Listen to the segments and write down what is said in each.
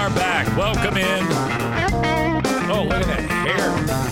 are back. Welcome in. Oh, look at that hair.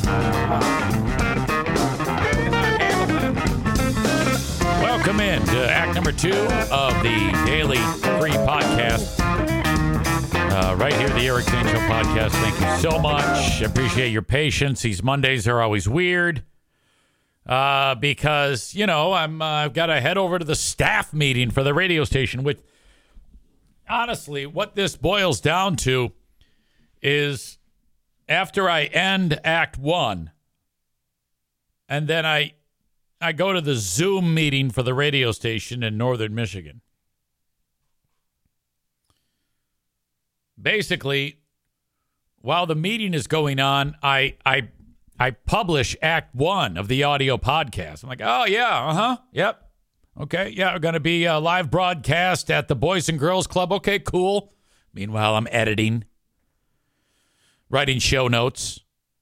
Welcome in to act number 2 of the Daily Free Podcast. Right here, the Eric Zane Show Podcast. Thank you so much. I appreciate your patience. These Mondays are always weird because, you know, I've got to head over to the staff meeting for the radio station, which, honestly, what this boils down to is after I end Act 1, and then I go to the Zoom meeting for the radio station in northern Michigan. Basically, while the meeting is going on, I publish Act 1 of the audio podcast. I'm like, oh, yeah, yep. Okay, yeah, we're going to be a live broadcast at the Boys and Girls Club. Okay, cool. Meanwhile, I'm editing, writing show notes.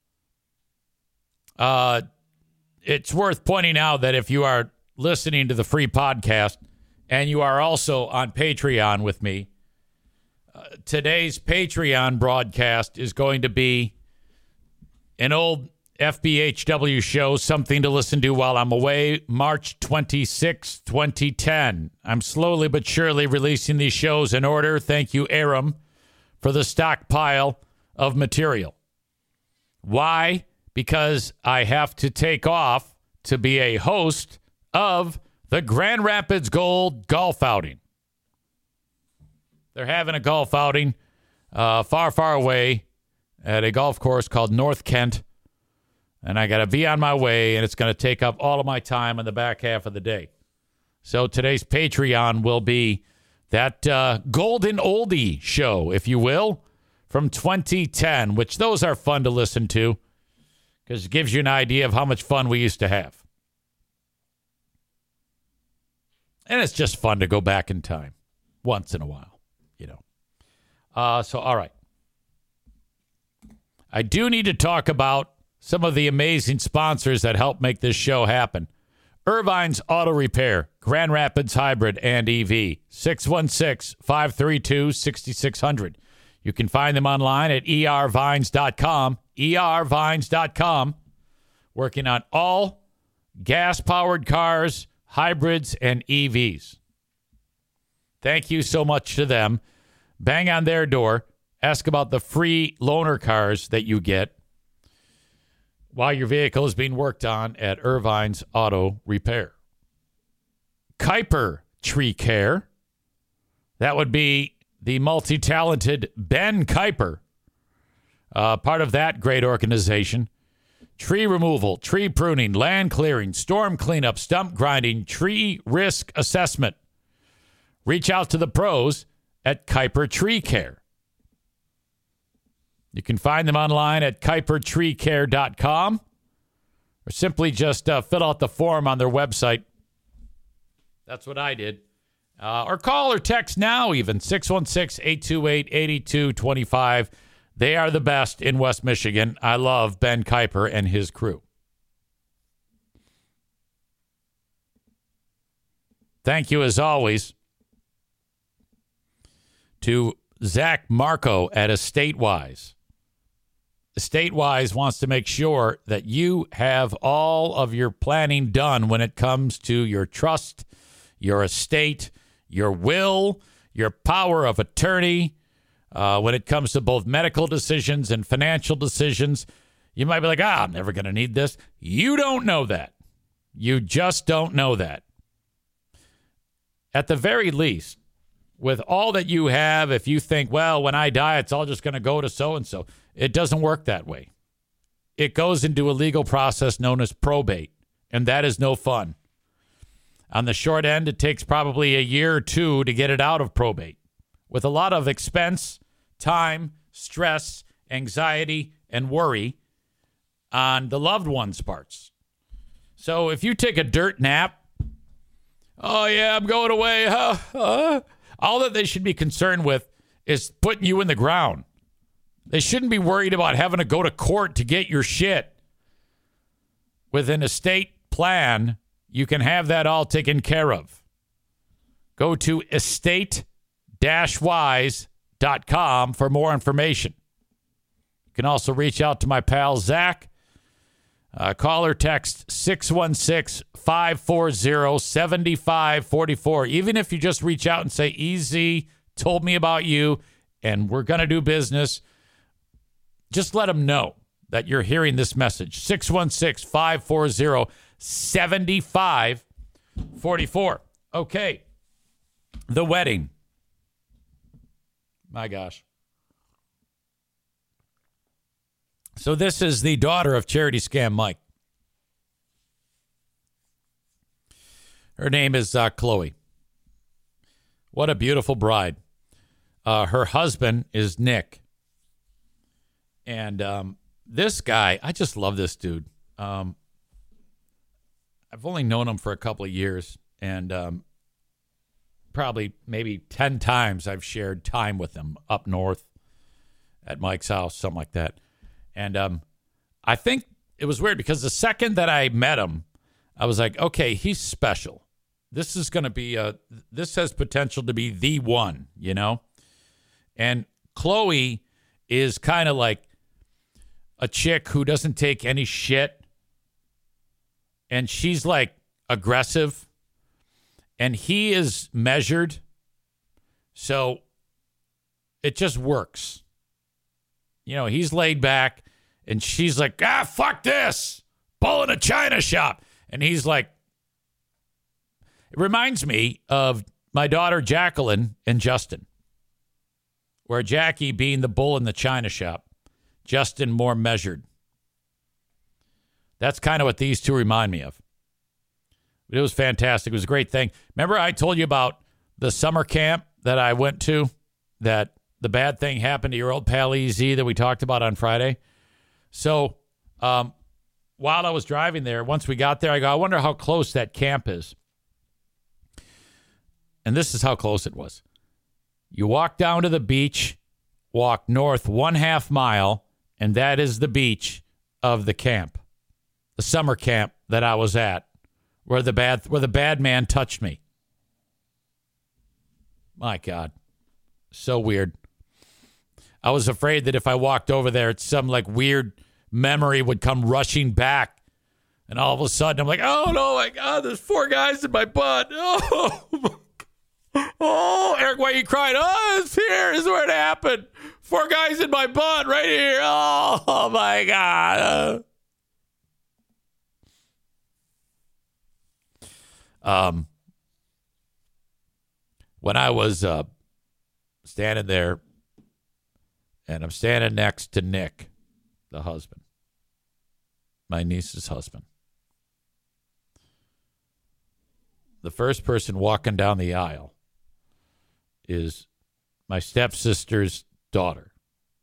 It's worth pointing out that if you are listening to the free podcast and you are also on Patreon with me, today's Patreon broadcast is going to be an old FBHW show, something to listen to while I'm away, March 26, 2010. I'm slowly but surely releasing these shows in order. Thank you, Aram, for the stockpile of material. Why? Because I have to take off to be a host of the Grand Rapids Gold Golf Outing. They're having a golf outing far, far away at a golf course called North Kent. And I got to be on my way, and it's going to take up all of my time in the back half of the day. So today's Patreon will be that golden oldie show, if you will, from 2010, which those are fun to listen to because it gives you an idea of how much fun we used to have. And it's just fun to go back in time once in a while. You know, so, all right. I do need to talk about some of the amazing sponsors that help make this show happen. Irvine's Auto Repair, Grand Rapids Hybrid and EV, 616-532-6600. You can find them online at ervines.com, ervines.com, working on all gas-powered cars, hybrids, and EVs. Thank you so much to them. Bang on their door. Ask about the free loaner cars that you get while your vehicle is being worked on at Irvine's Auto Repair. Kuiper Tree Care. That would be the multi-talented Ben Kuiper, part of that great organization. Tree removal, tree pruning, land clearing, storm cleanup, stump grinding, tree risk assessment. Reach out to the pros at Kuiper Tree Care. You can find them online at kuipertreecare.com or simply just fill out the form on their website. That's what I did. Or call or text now even, 616-828-8225. They are the best in West Michigan. I love Ben Kuiper and his crew. Thank you, as always, to Zach Marco at EstateWise. EstateWise wants to make sure that you have all of your planning done when it comes to your trust, your estate, your will, your power of attorney, when it comes to both medical decisions and financial decisions. You might be like, I'm never going to need this. You don't know that. You just don't know that. At the very least, with all that you have, if you think, well, when I die, it's all just going to go to so-and-so. It doesn't work that way. It goes into a legal process known as probate, and that is no fun. On the short end, it takes probably a year or two to get it out of probate, with a lot of expense, time, stress, anxiety, and worry on the loved one's parts. So if you take a dirt nap, oh, yeah, I'm going away, all that they should be concerned with is putting you in the ground. They shouldn't be worried about having to go to court to get your shit. With an estate plan, you can have that all taken care of. Go to estate-wise.com zachmarco.com for more information. You can also reach out to my pal Zach. Call or text 616-540-7544. Even if you just reach out and say, Easy told me about you and we're going to do business, just let them know that you're hearing this message. 616-540-7544. Okay. The wedding. My gosh. So this is the daughter of Charity Scam Mike. Her name is Chloe. What a beautiful bride. Her husband is Nick. And this guy, I just love this dude. I've only known him for a couple of years. And probably maybe 10 times I've shared time with him up north at Mike's house, something like that. And I think it was weird because the second that I met him, I was like, okay, he's special. This is going to be this has potential to be the one, you know? And Chloe is kind of like a chick who doesn't take any shit. And she's like aggressive. And he is measured. So it just works. You know, he's laid back and she's like, fuck this. Bull in a china shop. And he's like, it reminds me of my daughter Jacqueline and Justin, where Jackie being the bull in the china shop, Justin more measured. That's kind of what these two remind me of. It was fantastic. It was a great thing. Remember I told you about the summer camp that I went to, that the bad thing happened to your old pal EZ that we talked about on Friday? So while I was driving there, once we got there, I go, I wonder how close that camp is. And this is how close it was. You walk down to the beach, walk north 1/2 mile, and that is the beach of the camp, the summer camp that I was at, where the bad man touched me. My God. So weird. I was afraid that if I walked over there, some like weird memory would come rushing back. And all of a sudden, I'm like, oh, no, my God, there's 4 guys in my butt. Oh, Eric, why are you crying? Oh, it's here. This is where it happened. 4 guys in my butt right here. Oh my God. When I was standing there, and I'm standing next to Nick, the husband, my niece's husband. The first person walking down the aisle is my stepsister's daughter.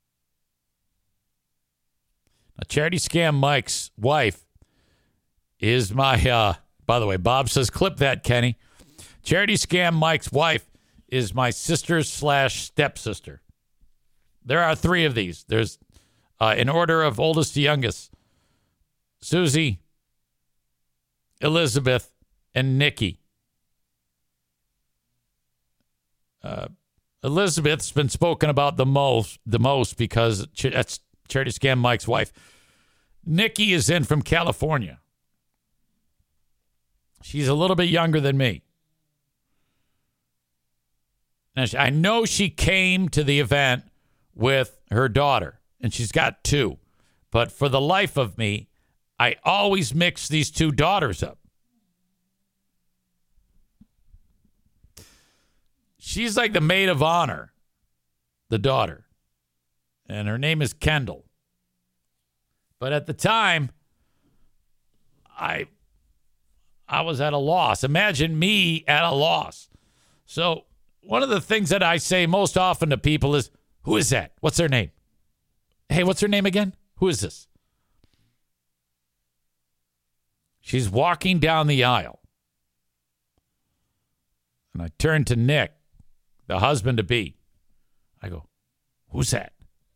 Now, Charity Scam Mike's wife is my, by the way, Bob says, clip that, Kenny. Charity Scam Mike's wife is my sister/stepsister. There are 3 of these. There's, in order of oldest to youngest, Susie, Elizabeth, and Nikki. Elizabeth's been spoken about the most because that's Charity Scam Mike's wife. Nikki is in from California. She's a little bit younger than me. Now, I know she came to the event with her daughter, and she's got 2. But for the life of me, I always mix these 2 daughters up. She's like the maid of honor, the daughter. And her name is Kendall. But at the time, I was at a loss. Imagine me at a loss. So one of the things that I say most often to people is, who is that? What's their name? Hey, what's her name again? Who is this? She's walking down the aisle. And I turn to Nick, the husband-to-be. I go, who's that?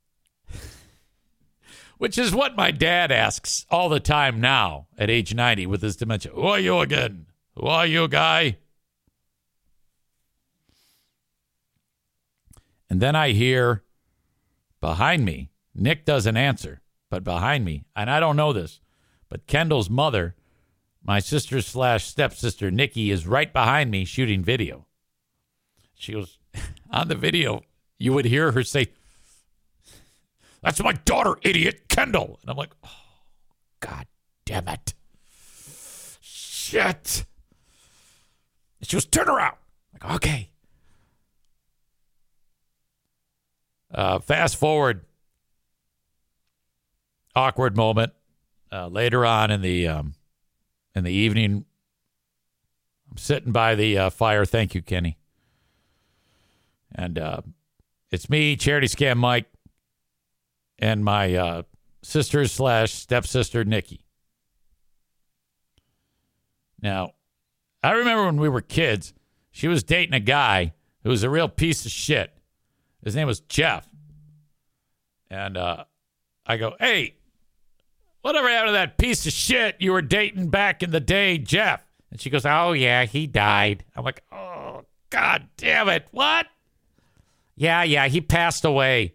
Which is what my dad asks all the time now at age 90 with his dementia. Who are you again? Who are you, guy? And then I hear behind me, Nick doesn't answer, but behind me, and I don't know this, but Kendall's mother, my sister/stepsister, Nikki, is right behind me shooting video. She goes, on the video, you would hear her say, "That's my daughter, idiot, Kendall." And I'm like, oh, God damn it. Shit. And she goes, "Turn around." I'm like, okay. Fast forward. Awkward moment. Later on in the evening, I'm sitting by the fire. Thank you, Kenny. And it's me, Charity Scam Mike, and my sister/stepsister, Nikki. Now, I remember when we were kids, she was dating a guy who was a real piece of shit. His name was Jeff. And I go, "Hey, whatever happened to that piece of shit you were dating back in the day, Jeff?" And she goes, "Oh, yeah, he died." I'm like, oh, God damn it. What? Yeah, he passed away.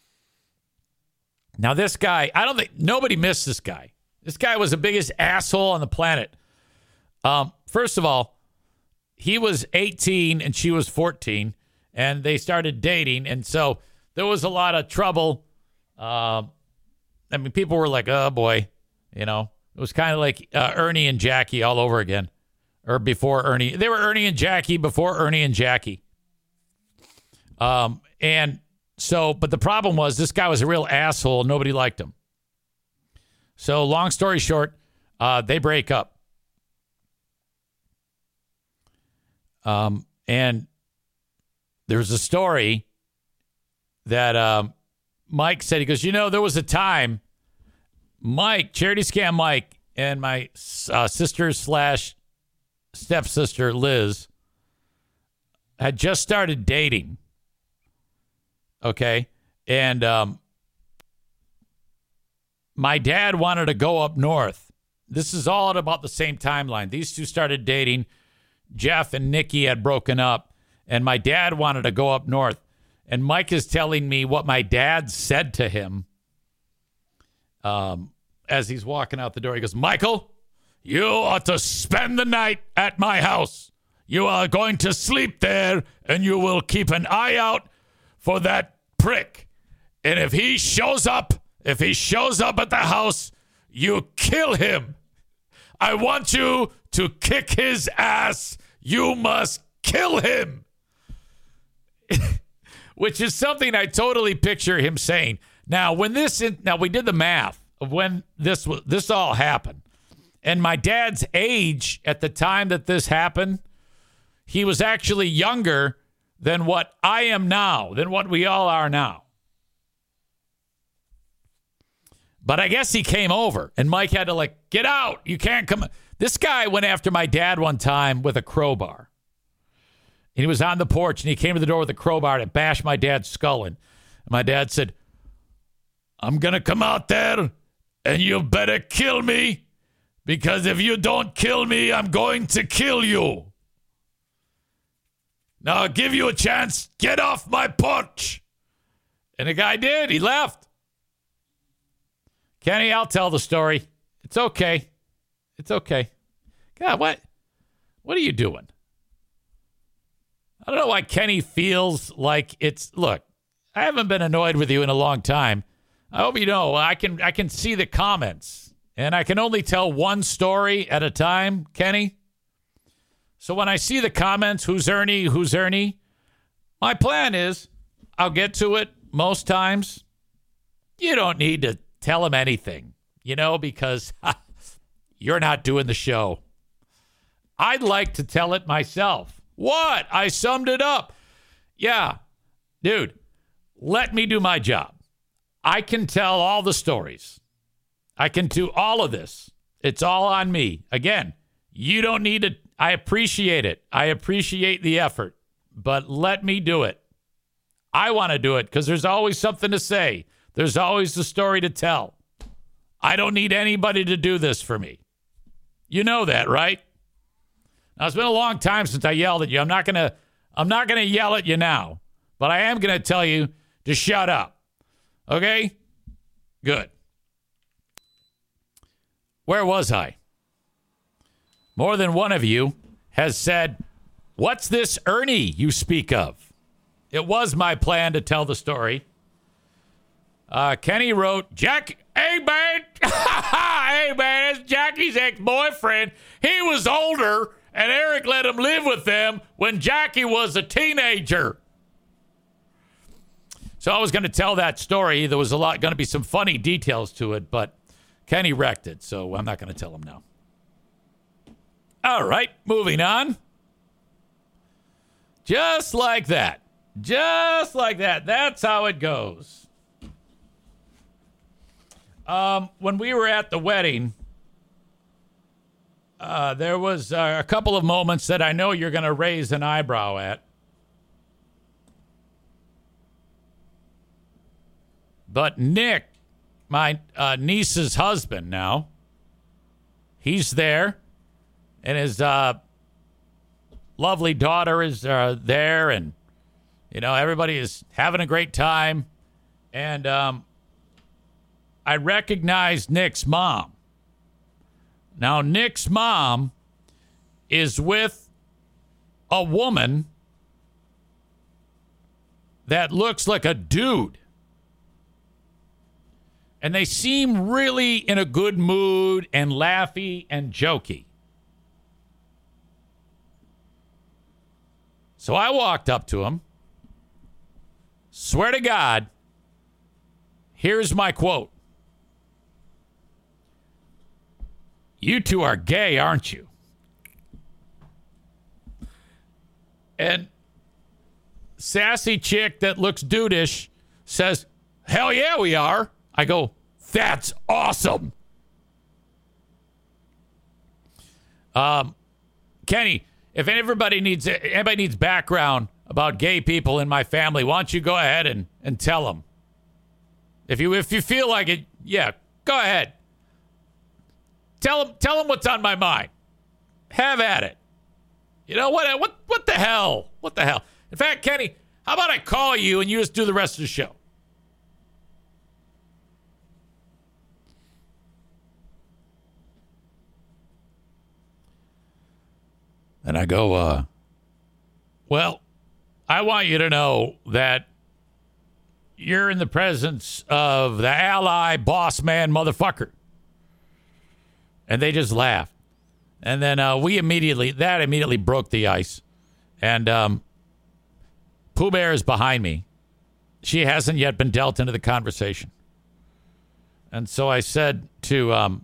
Now, this guy, I don't think, nobody missed this guy. This guy was the biggest asshole on the planet. First of all, he was 18 and she was 14, and they started dating. And so there was a lot of trouble. I mean, people were like, oh, boy, you know, it was kind of like Ernie and Jackie all over again, or before Ernie. They were Ernie and Jackie before Ernie and Jackie. And so, but the problem was this guy was a real asshole. Nobody liked him. So long story short, they break up. And there's a story that Mike said. He goes, you know, there was a time Mike, Charity Scam Mike, and my sister/stepsister Liz had just started dating. Okay. And my dad wanted to go up north. This is all at about the same timeline. These two started dating. Jeff and Nikki had broken up, and my dad wanted to go up north. And Mike is telling me what my dad said to him as he's walking out the door. He goes, "Michael, you ought to spend the night at my house. You are going to sleep there, and you will keep an eye out for that prick. And if he shows up at the house, you kill him. I want you to kick his ass. You must kill him." Which is something I totally picture him saying. Now, we did the math of when this all happened. And my dad's age at the time that this happened, he was actually younger than what I am now, than what we all are now. But I guess he came over, and Mike had to get out. You can't come. This guy went after my dad one time with a crowbar. And he was on the porch, and he came to the door with a crowbar to bash my dad's skull in. And my dad said, "I'm going to come out there, and you better kill me, because if you don't kill me, I'm going to kill you. Now, I'll give you a chance. Get off my porch." And the guy did. He left. Kenny, I'll tell the story. It's okay. It's okay. God, what are you doing? I don't know why Kenny feels like look, I haven't been annoyed with you in a long time. I hope you know I can see the comments, and I can only tell one story at a time, Kenny. So when I see the comments, who's Ernie, my plan is I'll get to it most times. You don't need to tell him anything, because you're not doing the show. I'd like to tell it myself. What? I summed it up. Yeah, dude, let me do my job. I can tell all the stories. I can do all of this. It's all on me. Again, you don't need to. I appreciate it. I appreciate the effort, but let me do it. I want to do it because there's always something to say. There's always a story to tell. I don't need anybody to do this for me. You know that, right? Now, it's been a long time since I yelled at you. I'm not gonna yell at you now, but I am going to tell you to shut up. Okay? Good. Where was I? More than one of you has said, "What's this Ernie you speak of?" It was my plan to tell the story. Kenny wrote, hey, man, hey, man, that's Jackie's ex-boyfriend. He was older, and Eric let him live with them when Jackie was a teenager. So I was going to tell that story. There was going to be some funny details to it, but Kenny wrecked it, so I'm not going to tell him now. All right, moving on. Just like that. Just like that. That's how it goes. When we were at the wedding, there was a couple of moments that I know you're going to raise an eyebrow at. But Nick, my niece's husband now, he's there, and his lovely daughter is there, and, everybody is having a great time. And I recognized Nick's mom. Now, Nick's mom is with a woman that looks like a dude. And they seem really in a good mood and laughy and jokey. So I walked up to him. Swear to God, here's my quote. "You two are gay, aren't you?" And sassy chick that looks dudish says, "Hell yeah, we are." I go, "That's awesome." Kenny, if anybody needs background about gay people in my family, why don't you go ahead and tell them? If you feel like it, yeah, go ahead. Tell them what's on my mind. Have at it. You know what the hell? What the hell? In fact, Kenny, how about I call you and you just do the rest of the show? And I go, well, I want you to know that you're in the presence of the ally boss man motherfucker. And they just laughed. And then that immediately broke the ice. And Pooh Bear is behind me. She hasn't yet been dealt into the conversation. And so I said to,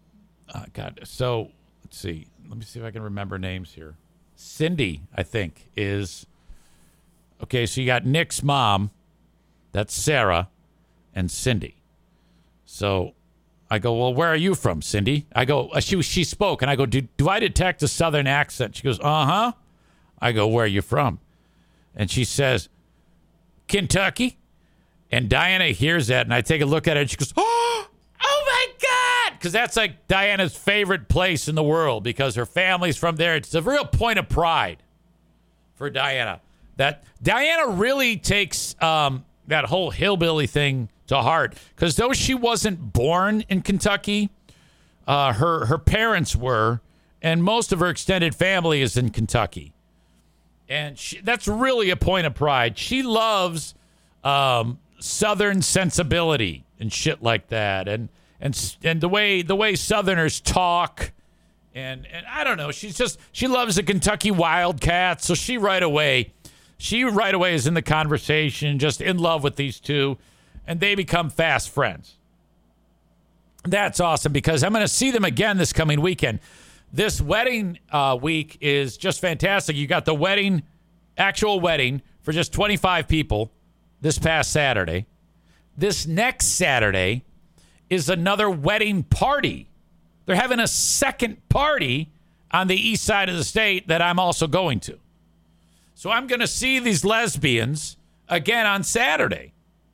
so let's see. Let me see if I can remember names here. Cindy, I think, is... Okay, so you got Nick's mom. That's Sarah and Cindy. So I go, well, where are you from, Cindy? I go, she spoke, and I go, do I detect a Southern accent? She goes, uh-huh. I go, where are you from? And she says, Kentucky. And Diana hears that, and I take a look at it, and she goes, oh my God! Because that's like Diana's favorite place in the world because her family's from there. It's a real point of pride for Diana. That Diana really takes that whole hillbilly thing to heart. Because though she wasn't born in Kentucky, her parents were, and most of her extended family is in Kentucky. And that's really a point of pride. She loves Southern sensibility and shit like that, and the way Southerners talk, and I don't know. She loves the Kentucky Wildcats, so she right away is in the conversation, just in love with these two, and they become fast friends. That's awesome because I'm going to see them again this coming weekend. This wedding week is just fantastic. You got the actual wedding for just 25 people this past Saturday. This next Saturday is another wedding party. They're having a second party on the east side of the state that I'm also going to. So I'm going to see these lesbians again on Saturday.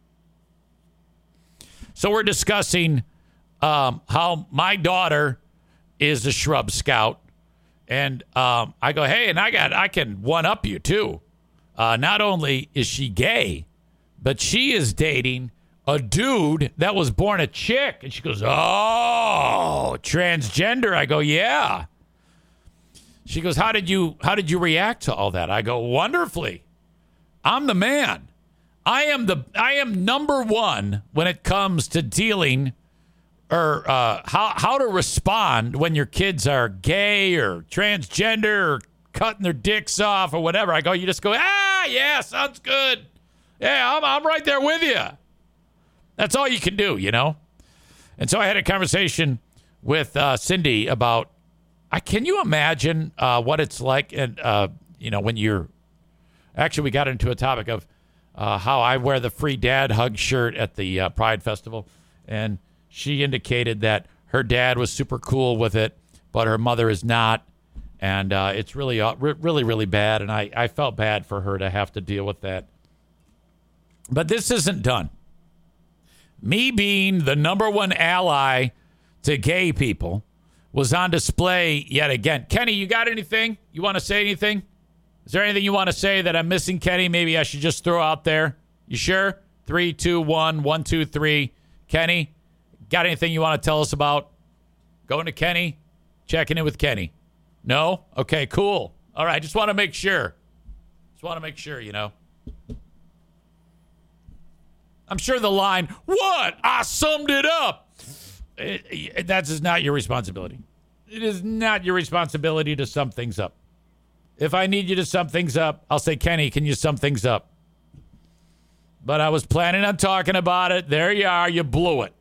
So we're discussing how my daughter is a shrub scout. And I go, hey, and I can one-up you, too. Not only is she gay, but she is dating a dude that was born a chick. And she goes, oh, transgender. I go, yeah. She goes, how did you react to all that? I go, wonderfully. I'm the man. I am number one when it comes to dealing or how to respond when your kids are gay or transgender or cutting their dicks off or whatever. I go, you just go, yeah, sounds good. Yeah, I'm right there with you. That's all you can do, you know? And so I had a conversation with Cindy about, can you imagine what it's like? And, when you're, actually we got into a topic of how I wear the free dad hug shirt at the Pride Festival. And she indicated that her dad was super cool with it, but her mother is not. And it's really, really, really bad. And I felt bad for her to have to deal with that. But this isn't done. Me being the number one ally to gay people was on display yet again. Kenny, you got anything? You want to say anything? Is there anything you want to say that I'm missing, Kenny? Maybe I should just throw out there. You sure? 3, 2, 1, 1, 2, 3. Kenny, got anything you want to tell us about? Going to Kenny? Checking in with Kenny? No? Okay, cool. All right, just want to make sure. You know. I'm sure the line, what? I summed it up. That is not your responsibility. It is not your responsibility to sum things up. If I need you to sum things up, I'll say, Kenny, can you sum things up? But I was planning on talking about it. There you are. You blew it.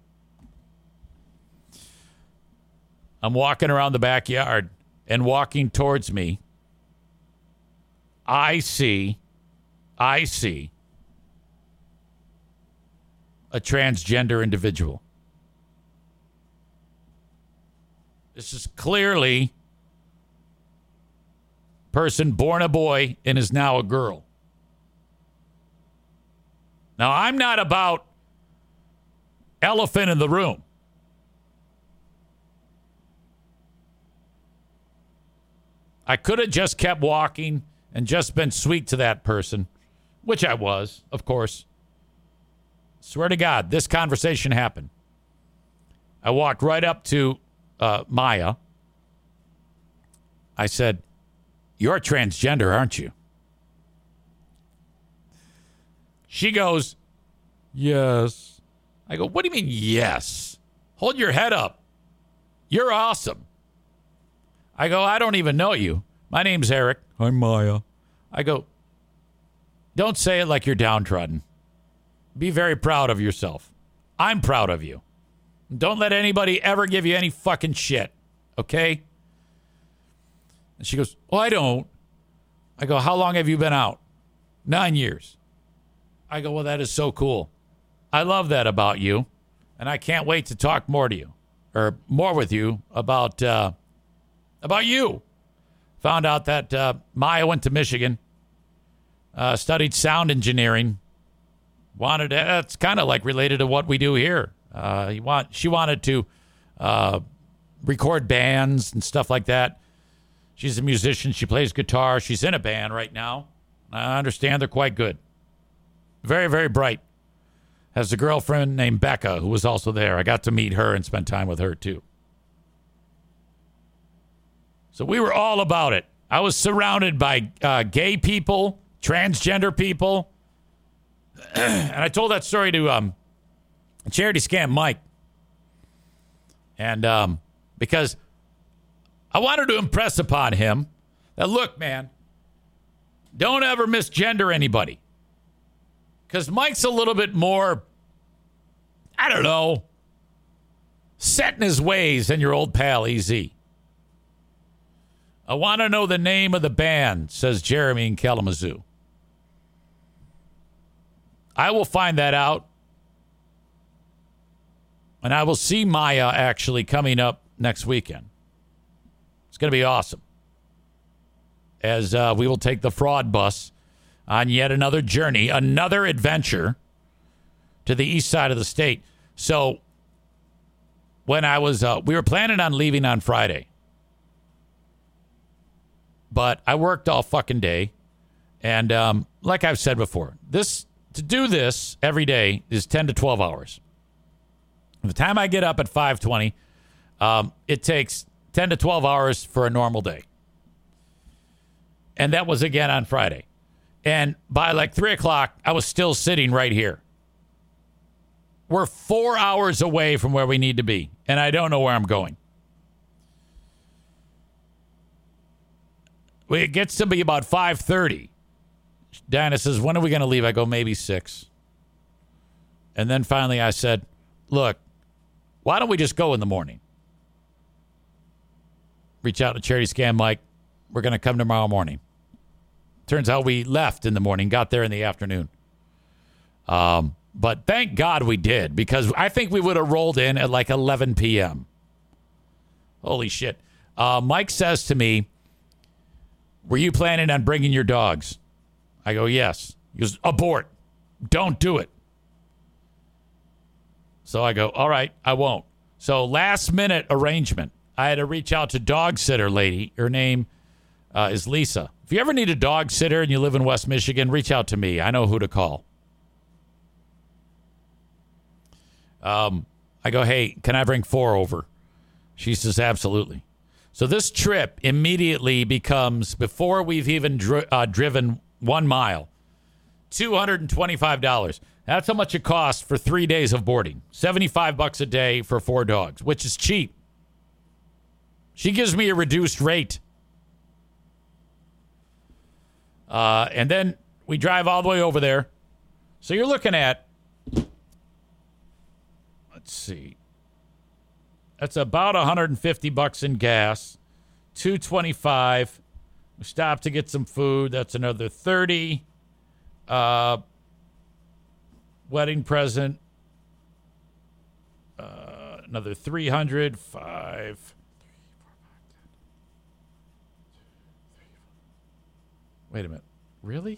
I'm walking around the backyard, and walking towards me, I see a transgender individual. This is clearly a person born a boy and is now a girl. Now, I'm not about elephant in the room. I could have just kept walking and just been sweet to that person, which I was, of course. Swear to God, this conversation happened. I walked right up to Maya. I said, you're transgender, aren't you? She goes, yes. I go, what do you mean, yes? Hold your head up. You're awesome. I go, I don't even know you. My name's Eric. I'm Maya. I go, don't say it like you're downtrodden. Be very proud of yourself. I'm proud of you. Don't let anybody ever give you any fucking shit. Okay? And she goes, oh, I don't. I go, how long have you been out? 9 years. I go, well, that is so cool. I love that about you. And I can't wait to talk more to you or more with you about you. Found out that Maya went to Michigan, studied sound engineering. It's kind of like related to what we do here. She wanted to record bands and stuff like that. She's a musician. She plays guitar. She's in a band right now. I understand they're quite good. Very, very bright. Has a girlfriend named Becca who was also there. I got to meet her and spend time with her too. So we were all about it. I was surrounded by gay people, transgender people. And I told that story to Charity Scam Mike. And because I wanted to impress upon him that, look, man, don't ever misgender anybody. Because Mike's a little bit more, I don't know, set in his ways than your old pal EZ. I want to know the name of the band, says Jeremy in Kalamazoo. I will find that out. And I will see Maya actually coming up next weekend. It's going to be awesome. As we will take the fraud bus on yet another journey, another adventure to the east side of the state. So when I was, we were planning on leaving on Friday. But I worked all fucking day. And like I've said before, to do this every day is 10 to 12 hours. By the time I get up at 5:20, it takes 10 to 12 hours for a normal day. And that was again on Friday. And by like 3 o'clock, I was still sitting right here. We're 4 hours away from where we need to be, and I don't know where I'm going. It gets to be about 5:30. Diana says, when are we going to leave? I go, maybe 6. And then finally I said, look, why don't we just go in the morning? Reach out to Charity Scam Mike. We're going to come tomorrow morning. Turns out we left in the morning, got there in the afternoon. But thank God we did, because I think we would have rolled in at like 11 p.m. Holy shit. Mike says to me, were you planning on bringing your dogs? I go, yes. He goes, abort. Don't do it. So I go, all right, I won't. So last minute arrangement. I had to reach out to dog sitter lady. Her name is Lisa. If you ever need a dog sitter and you live in West Michigan, reach out to me. I know who to call. I go, hey, can I bring 4 over? She says, absolutely. So this trip immediately becomes, before we've even driven 1 mile, $225. That's how much it costs for 3 days of boarding. $75 a day for 4 dogs, which is cheap. She gives me a reduced rate. And then we drive all the way over there. So you're looking at, let's see, that's about $150 in gas, $225. We stop to get some food. That's another $30. Wedding present, another $300. 5. Wait a minute. Really?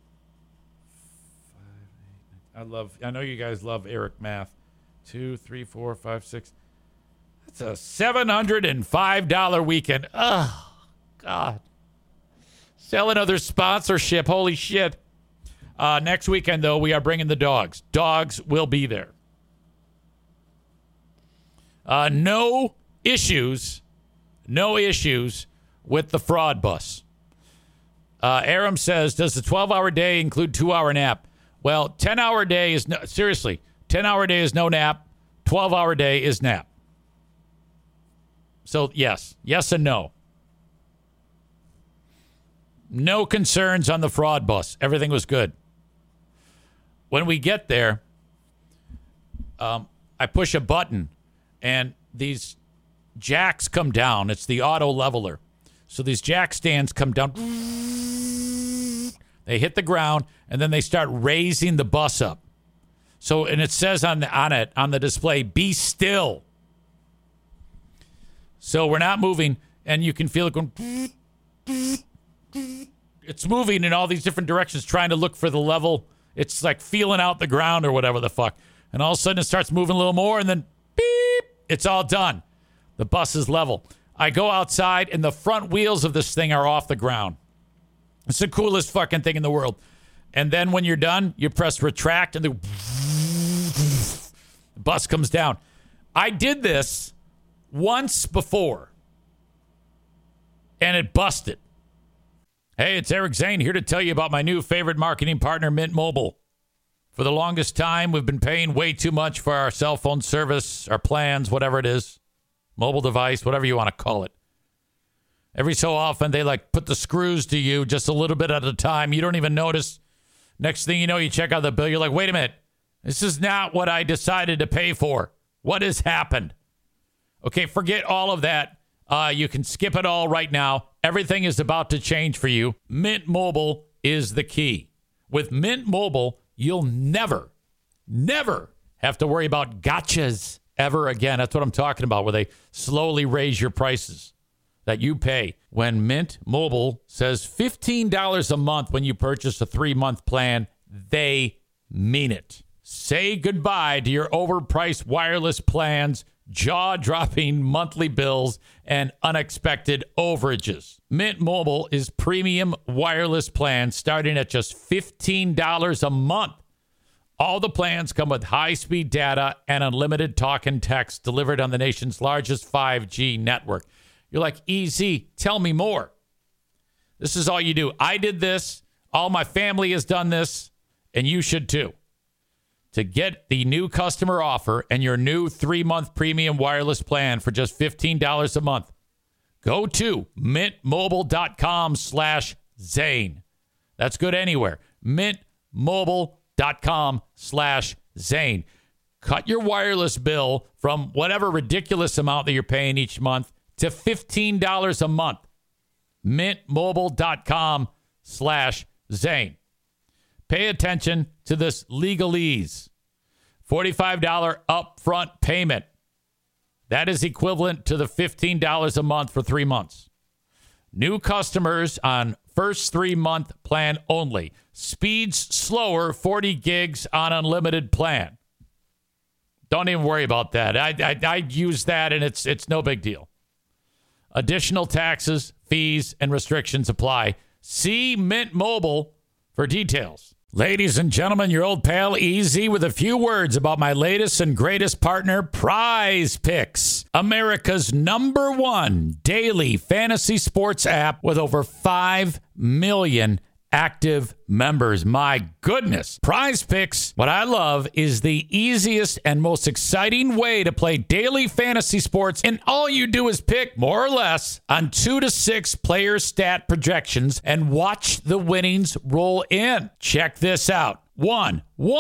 5, 8, 9. I know you guys love Eric math. 2, 3, 4, 5, 6. That's a $705 weekend. Oh, God. Sell another sponsorship. Holy shit. Next weekend, though, we are bringing the dogs. Dogs will be there. No issues with the fraud bus. Aram says, does the 12-hour day include 2-hour nap? Well, 10-hour day is seriously, 10-hour day is no nap. 12-hour day is nap. So, yes and no. No concerns on the fraud bus. Everything was good. When we get there, I push a button, and these jacks come down. It's the auto leveler. So these jack stands come down. They hit the ground, and then they start raising the bus up. So, and it says on the display, be still. So we're not moving, and you can feel it going. It's moving in all these different directions, trying to look for the level. It's like feeling out the ground or whatever the fuck. And all of a sudden it starts moving a little more, and then beep, it's all done. The bus is level. I go outside, and the front wheels of this thing are off the ground. It's the coolest fucking thing in the world. And then when you're done, you press retract, and the bus comes down. I did this once before, and it busted. Hey, it's Eric Zane here to tell you about my new favorite marketing partner, Mint Mobile. For the longest time, we've been paying way too much for our cell phone service, our plans, whatever it is, mobile device, whatever you want to call it. Every so often, they put the screws to you just a little bit at a time. You don't even notice. Next thing you know, you check out the bill. You're like, wait a minute. This is not what I decided to pay for. What has happened? Okay, forget all of that. You can skip it all right now. Everything is about to change for you. Mint Mobile is the key. With Mint Mobile, you'll never have to worry about gotchas ever again. That's what I'm talking about, where they slowly raise your prices that you pay. When Mint Mobile says $15 a month when you purchase a 3-month plan, they mean it. Say goodbye to your overpriced wireless plans jaw-dropping monthly bills and unexpected overages. Mint Mobile is premium wireless plan starting at just $15 a month. All the plans come with high-speed data and unlimited talk and text delivered on the nation's largest 5G network. You're like, easy, tell me more. This is all you do. I did this. All my family has done this, and you should too. To get the new customer offer and your new 3-month premium wireless plan for just $15 a month, go to mintmobile.com/Zane. That's good anywhere. mintmobile.com/Zane. Cut your wireless bill from whatever ridiculous amount that you're paying each month to $15 a month. mintmobile.com/Zane. Pay attention to this legalese. $45 upfront payment. That is equivalent to the $15 a month for 3 months. New customers on first 3-month plan only. Speeds slower, 40 gigs on unlimited plan. Don't even worry about that. I use that, and it's no big deal. Additional taxes, fees, and restrictions apply. See Mint Mobile for details. Ladies and gentlemen, your old pal Easy with a few words about my latest and greatest partner, Prize Picks, America's #1 daily fantasy sports app with over 5 million active members. My goodness. Prize Picks, what I love is the easiest and most exciting way to play daily fantasy sports, and all you do is pick more or less on 2 to 6 player stat projections and watch the winnings roll in. Check this out. One.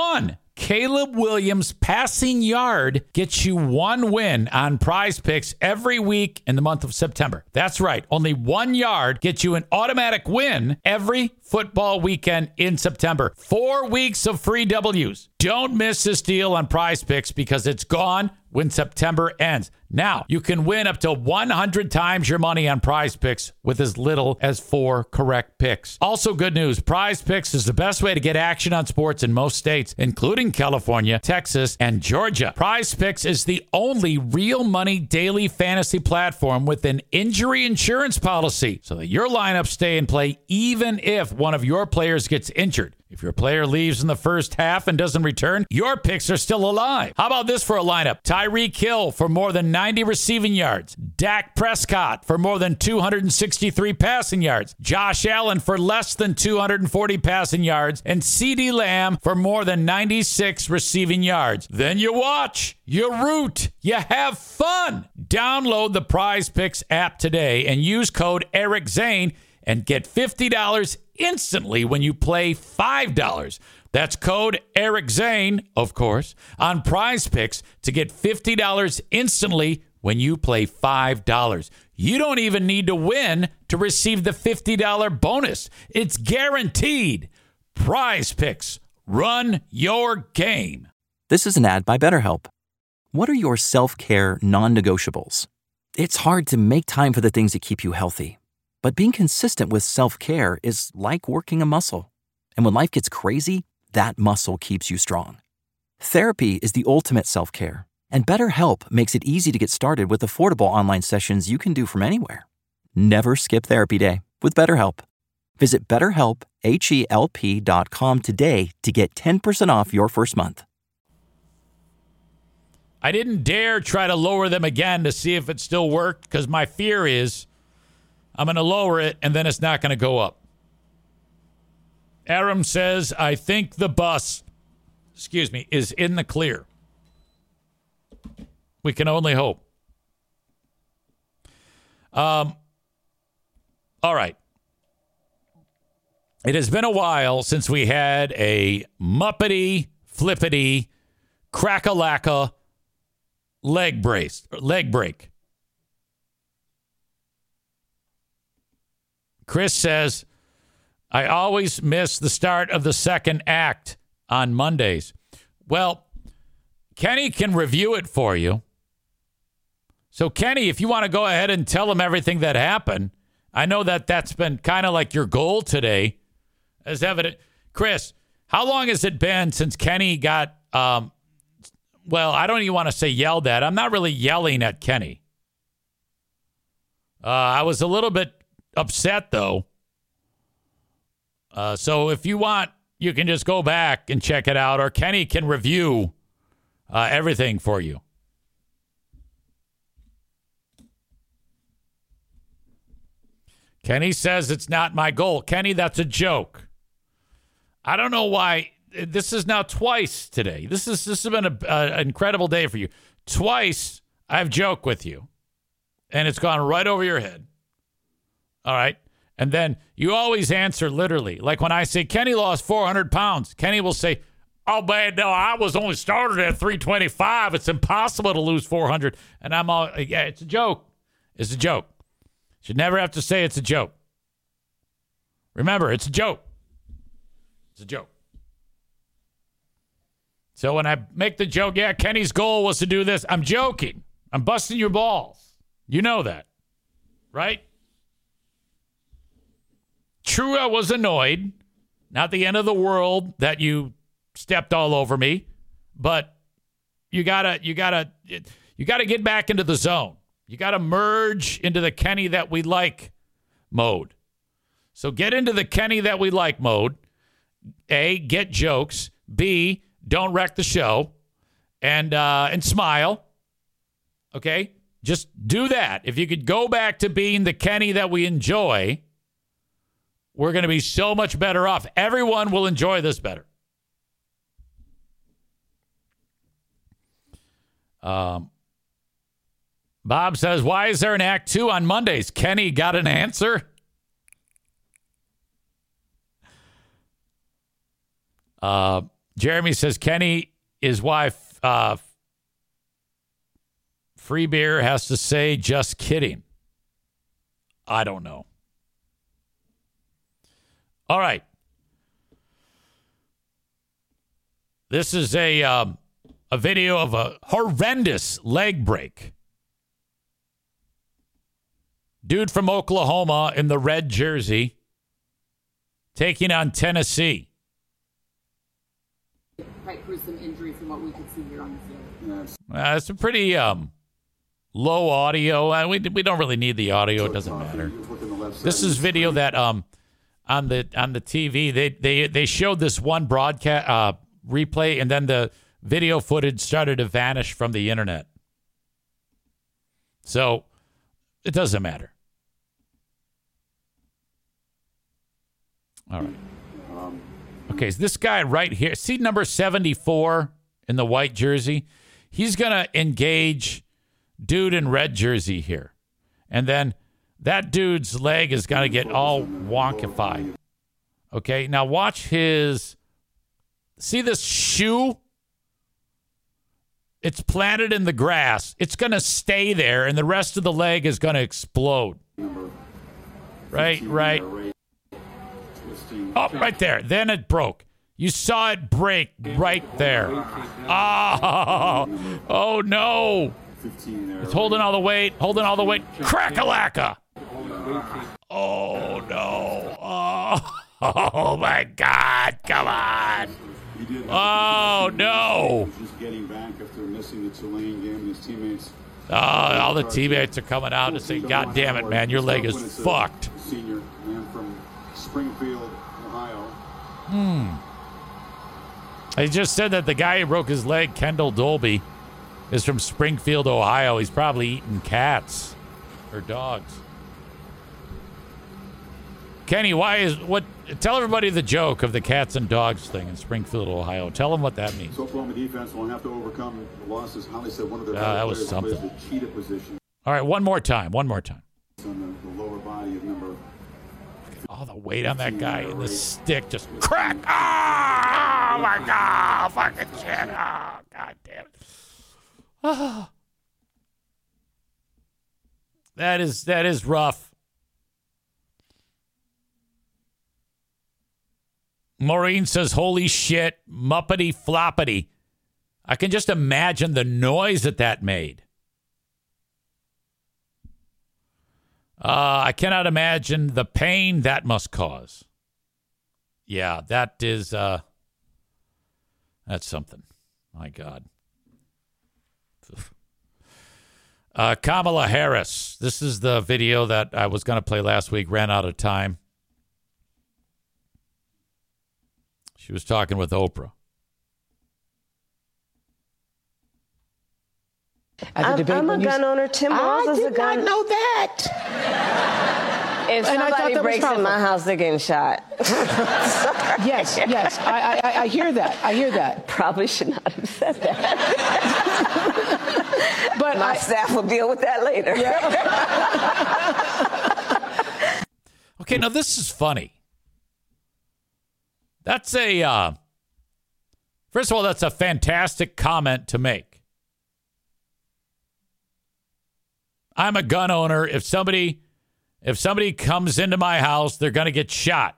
Caleb Williams' passing yard gets you 1 win on Prize Picks every week in the month of September. That's right. Only 1 yard gets you an automatic win every football weekend in September. 4 weeks of free W's. Don't miss this deal on Prize Picks because it's gone when September ends. Now, you can win up to 100 times your money on Prize Picks with as little as 4 correct picks. Also, good news, Prize Picks is the best way to get action on sports in most states, including California, Texas, and Georgia. Prize Picks is the only real money daily fantasy platform with an injury insurance policy so that your lineups stay in play even if one of your players gets injured. If your player leaves in the first half and doesn't return, your picks are still alive. How about this for a lineup? Tyreek Hill for more than 90 receiving yards. Dak Prescott for more than 263 passing yards. Josh Allen for less than 240 passing yards. And CeeDee Lamb for more than 96 receiving yards. Then you watch, you root, you have fun. Download the Prize Picks app today and use code Eric Zane and get $50 instantly when you play $5. That's code Eric Zane, of course, on Prize Picks to get $50 instantly when you play $5. You don't even need to win to receive the $50 bonus. It's guaranteed. Prize Picks. Run your game. This is an ad by BetterHelp. What are your self-care non-negotiables? It's hard to make time for the things that keep you healthy. But being consistent with self-care is like working a muscle. And when life gets crazy, that muscle keeps you strong. Therapy is the ultimate self-care. And BetterHelp makes it easy to get started with affordable online sessions you can do from anywhere. Never skip therapy day with BetterHelp. Visit BetterHelp.com today to get 10% off your first month. I didn't dare try to lower them again to see if it still worked because my fear is I'm going to lower it, and then it's not going to go up. Aram says, I think the bus, is in the clear. We can only hope. All right. It has been a while since we had a muppety, flippity, crack-a-lacka leg break. Chris says, I always miss the start of the second act on Mondays. Well, Kenny can review it for you. So, Kenny, if you want to go ahead and tell him everything that happened, I know that that's been kind of like your goal today, as evident. Chris, how long has it been since Kenny got, well, I don't even want to say yelled at. I'm not really yelling at Kenny. I was a little bit upset, though. So if you want, you can just go back and check it out, or Kenny can review everything for you. Kenny says it's not my goal. Kenny, that's a joke. I don't know why. This is now twice today. This has been an incredible day for you. Twice I've joked with you, and it's gone right over your head. All right? And then you always answer literally. Like when I say, Kenny lost 400 pounds, Kenny will say, oh, man, no, I was only started at 325. It's impossible to lose 400. And I'm all, yeah, it's a joke. It's a joke. Should never have to say it's a joke. Remember, it's a joke. It's a joke. So when I make the joke, yeah, Kenny's goal was to do this, I'm joking. I'm busting your balls. You know that, right? True, I was annoyed. Not the end of the world that you stepped all over me, but you gotta get back into the zone. You gotta merge into the Kenny that we like mode. So get into the Kenny that we like mode. A, get jokes. B, don't wreck the show, and smile. Okay, just do that. If you could go back to being the Kenny that we enjoy, we're going to be so much better off. Everyone will enjoy this better. Bob says, why is there an Act 2 on Mondays? Kenny got an answer? Jeremy says, Kenny is why Free Beer has to say, just kidding. I don't know. All right. This is a video of a horrendous leg break. Dude from Oklahoma in the red jersey taking on Tennessee. Quite gruesome injury from what we could see here on the field. It's a pretty low audio. We don't really need the audio. It doesn't matter. This is video that on the TV they showed this one broadcast replay, and then the video footage started to vanish from the internet. So it doesn't matter. All right. Okay, so this guy right here, see number 74 in the white jersey? He's going to engage dude in red jersey here. And then that dude's leg is going to get all wonkified. Okay, now watch his... See this shoe? It's planted in the grass. It's going to stay there, and the rest of the leg is going to explode. Right. Oh, right there. Then it broke. You saw it break right there. Oh no. It's holding all the weight. Crack-a-lacka. Oh, no. Oh, my God. Come on. Oh, no. Just getting back after missing the Tulane game, and his teammates. All the teammates are coming out and saying, God damn it, man, your leg is fucked. Senior man from Springfield, Ohio. I just said that the guy who broke his leg, Kendall Dolby, is from Springfield, Ohio. He's probably eating cats or dogs. Kenny, tell everybody the joke of the cats and dogs thing in Springfield, Ohio. Tell them what that means. So Oklahoma defense will have to overcome the losses. Holly said one of their that was something. plays the cheetah position. All right, one more time. On the lower body of number. All the weight on that guy and the stick just crack. Oh my God! Fucking shit! Oh, God damn it! Oh. That is rough. Maureen says, holy shit, muppety floppity. I can just imagine the noise that made. I cannot imagine the pain that must cause. Yeah, that is, that's something. My God. Kamala Harris. This is the video that I was going to play last week. Ran out of time. She was talking with Oprah. I'm a gun owner. Tim Walz is a gun. I did not know that. If somebody breaks in my house, they're getting shot. Yes. I hear that. Probably should not have said that. But my staff will deal with that later. Yeah. Okay, now this is funny. That's a, first of all, that's a fantastic comment to make. I'm a gun owner. If somebody comes into my house, they're going to get shot.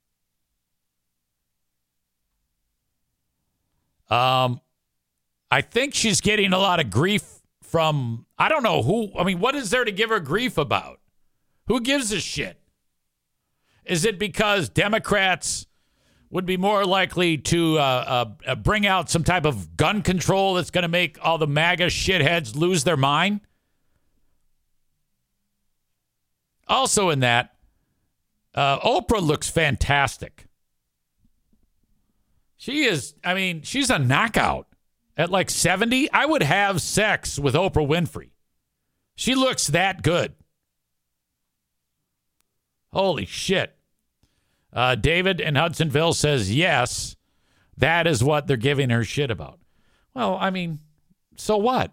I think she's getting a lot of grief from, I don't know who. I mean, what is there to give her grief about? Who gives a shit? Is it because Democrats would be more likely to bring out some type of gun control that's going to make all the MAGA shitheads lose their mind? Also in that, Oprah looks fantastic. She's a knockout. At like 70, I would have sex with Oprah Winfrey. She looks that good. Holy shit. David in Hudsonville says, yes, that is what they're giving her shit about. Well, I mean, so what?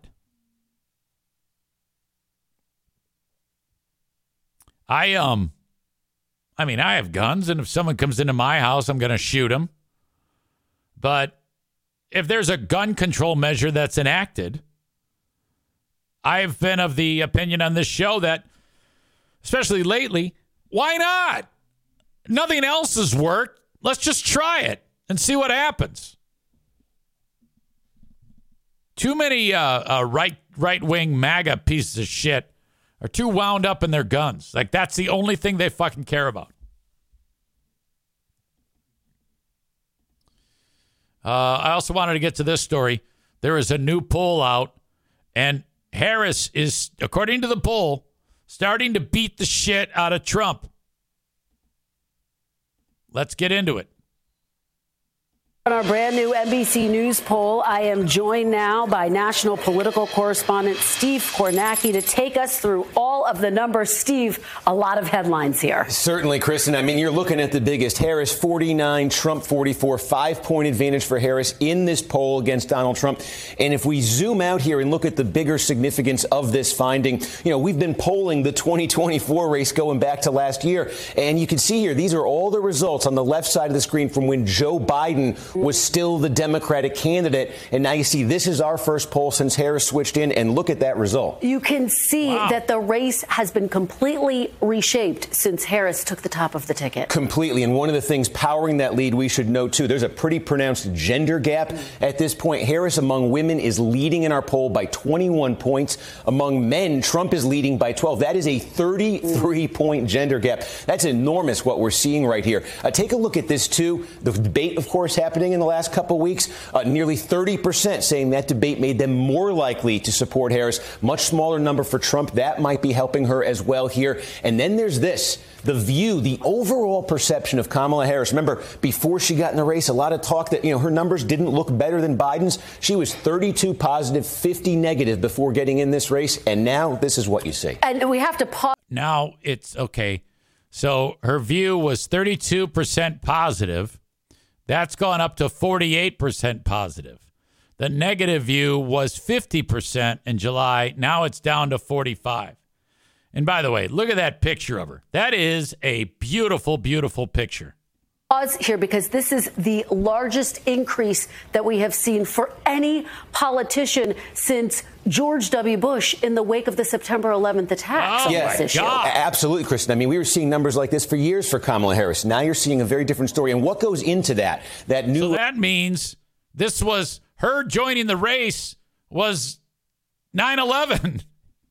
I have guns, and if someone comes into my house, I'm going to shoot them. But if there's a gun control measure that's enacted, I've been of the opinion on this show that, especially lately, why not? Nothing else has worked. Let's just try it and see what happens. Too many right-wing MAGA pieces of shit are too wound up in their guns. Like, that's the only thing they fucking care about. I also wanted to get to this story. There is a new poll out, and Harris is, according to the poll, starting to beat the shit out of Trump. Let's get into it. On our brand new NBC News poll, I am joined now by national political correspondent Steve Kornacki to take us through all of the numbers. Steve, a lot of headlines here. Certainly, Kristen. I mean, you're looking at the biggest. Harris 49, Trump 44, 5-point advantage for Harris in this poll against Donald Trump. And if we zoom out here and look at the bigger significance of this finding, we've been polling the 2024 race going back to last year. And you can see here, these are all the results on the left side of the screen from when Joe Biden was still the Democratic candidate. And now you see this is our first poll since Harris switched in, and look at that result. You can see that the race has been completely reshaped since Harris took the top of the ticket. Completely. And one of the things powering that lead we should note, too, there's a pretty pronounced gender gap at this point. Harris among women is leading in our poll by 21 points. Among men, Trump is leading by 12. That is a 33-point gender gap. That's enormous what we're seeing right here. Take a look at this, too. The debate, of course, happening in the last couple of weeks. Nearly 30% saying that debate made them more likely to support Harris. Much smaller number for Trump. That might be helping her as well here. And then there's this. The View, the overall perception of Kamala Harris. Remember, before she got in the race, a lot of talk that, her numbers didn't look better than Biden's. She was 32 positive, 50 negative before getting in this race. And now this is what you see. And we have to pause. Now it's okay. So her View was 32% positive. That's gone up to 48% positive. The negative View was 50% in July. Now it's down to 45%. And by the way, look at that picture of her. That is a beautiful, beautiful picture. Pause here because this is the largest increase that we have seen for any politician since George W. Bush in the wake of the September 11th attacks on this issue. Absolutely, Kristen. I mean, we were seeing numbers like this for years for Kamala Harris. Now you're seeing a very different story. And what goes into that? So that means this was her joining the race was 9/11.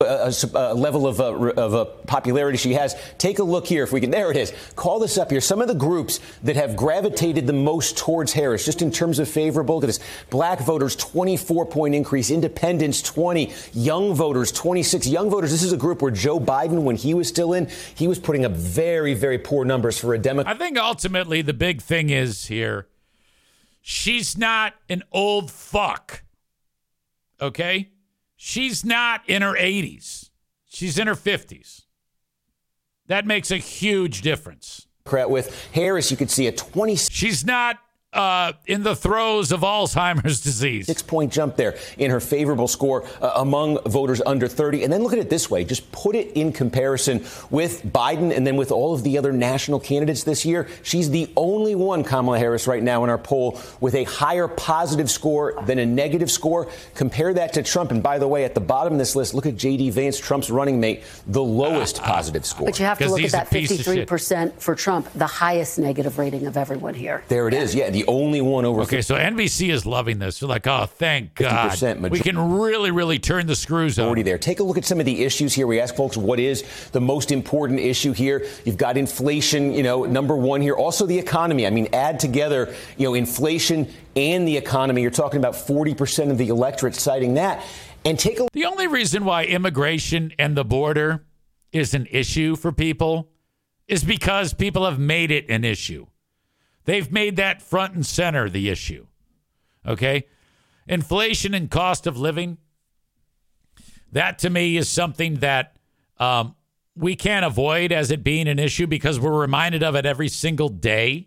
a level of popularity she has. Take a look here if we can. There it is. Call this up here. Some of the groups that have gravitated the most towards Harris, just in terms of favorable. Look at this. Black voters, 24-point increase. Independents, 20. Young voters, 26. Young voters, this is a group where Joe Biden, when he was still in, he was putting up very, very poor numbers for a Democrat. I think ultimately the big thing is here, she's not an old fuck. Okay? She's not in her 80s. She's in her 50s. That makes a huge difference. With Harris, you could see a 20. She's not in the throes of Alzheimer's disease. 6-point jump there in her favorable score among voters under 30. And then look at it this way. Just put it in comparison with Biden and then with all of the other national candidates this year. She's the only one, Kamala Harris, right now in our poll with a higher positive score than a negative score. Compare that to Trump. And by the way, at the bottom of this list, look at J.D. Vance, Trump's running mate, the lowest positive score. But you have to look at that 53% for Trump, the highest negative rating of everyone here. There it is. Yeah, the only one over. Okay, so NBC is loving this. They're like, oh, thank God. We can really, really turn the screws on. There. Take a look at some of the issues here. We ask folks, what is the most important issue here? You've got inflation, number one here. Also the economy. I mean, add together, inflation and the economy. You're talking about 40% of the electorate citing that. And take a. The only reason why immigration and the border is an issue for people is because people have made it an issue. They've made that front and center the issue. Okay? Inflation and cost of living, that to me is something that we can't avoid as it being an issue because we're reminded of it every single day.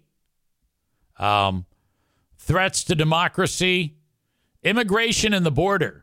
Threats to democracy, immigration and the border.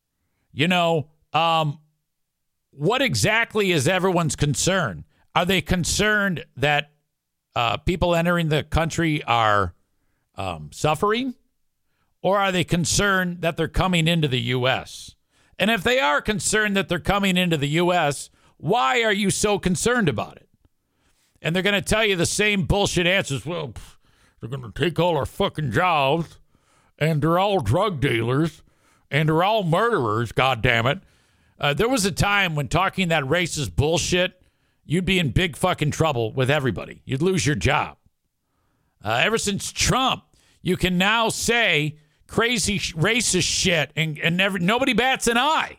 What exactly is everyone's concern? Are they concerned that people entering the country are suffering? Or are they concerned that they're coming into the U.S.? And if they are concerned that they're coming into the U.S., why are you so concerned about it? And they're going to tell you the same bullshit answers. Well, they're going to take all our fucking jobs, and they're all drug dealers, and they're all murderers, goddammit. There was a time when talking that racist bullshit, you'd be in big fucking trouble with everybody. You'd lose your job. Ever since Trump, you can now say crazy racist shit and nobody bats an eye.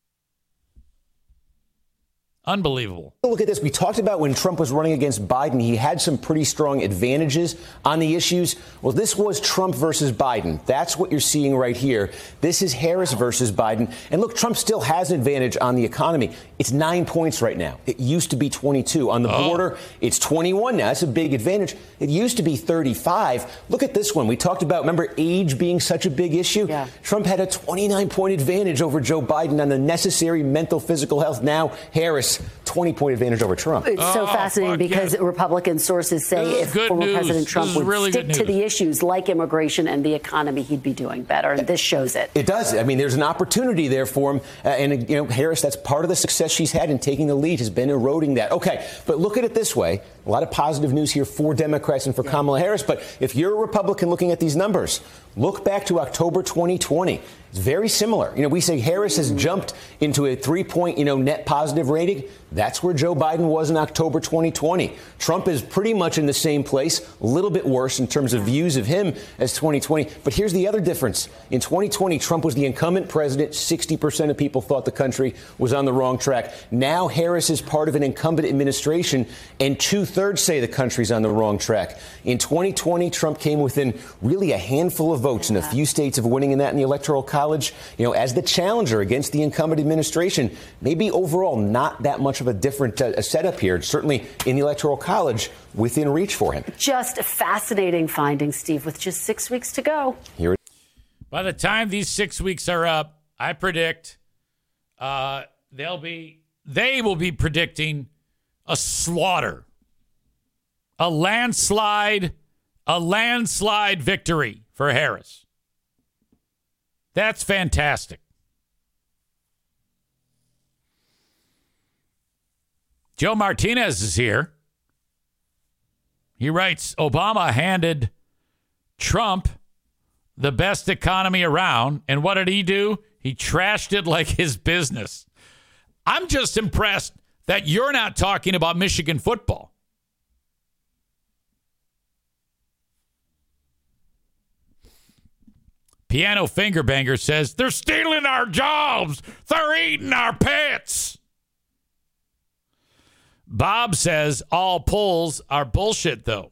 Unbelievable. Look at this. We talked about when Trump was running against Biden, he had some pretty strong advantages on the issues. Well, this was Trump versus Biden. That's what you're seeing right here. This is Harris versus Biden. And look, Trump still has an advantage on the economy. It's 9 points right now. It used to be 22. On the border, it's 21 now. That's a big advantage. It used to be 35. Look at this one. We talked about, remember, age being such a big issue? Yeah. Trump had a 29-point advantage over Joe Biden on the necessary mental, physical health. Now, Harris, 20-point advantage over Trump. It's so fascinating because Republican sources say if former President Trump would really stick to the issues like immigration and the economy, he'd be doing better. And this shows it. It does. I mean, there's an opportunity there for him. Harris, that's part of the success she's had in taking the lead, has been eroding that. Okay, but look at it this way. A lot of positive news here for Democrats and for Kamala Harris. But if you're a Republican looking at these numbers, look back to October 2020. It's very similar. We say Harris has jumped into a 3-point, net positive rating. That's where Joe Biden was in October 2020. Trump is pretty much in the same place, a little bit worse in terms of views of him as 2020. But here's the other difference. In 2020, Trump was the incumbent president. 60% of people thought the country was on the wrong track. Now Harris is part of an incumbent administration, and 2/3 say the country's on the wrong track. In 2020, Trump came within really a handful of votes in a few states of winning in that in the Electoral College. As the challenger against the incumbent administration, maybe overall not that much of a different setup here. Certainly in the Electoral College, within reach for him. Just a fascinating finding, Steve, with just 6 weeks to go. By the time these 6 weeks are up, I predict they will be predicting a slaughter, a landslide victory for Harris. That's fantastic. Joe Martinez is here. He writes, Obama handed Trump the best economy around. And what did he do? He trashed it like his business. I'm just impressed that you're not talking about Michigan football. Piano Finger Banger says, they're stealing our jobs. They're eating our pets. Bob says, all polls are bullshit, though.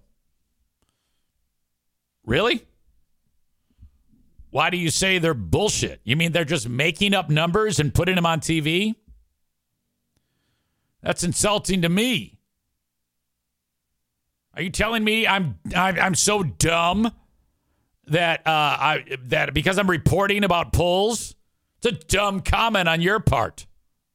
Really? Why do you say they're bullshit? You mean they're just making up numbers and putting them on TV? That's insulting to me. Are you telling me I'm so dumb that that because I'm reporting about polls? It's a dumb comment on your part.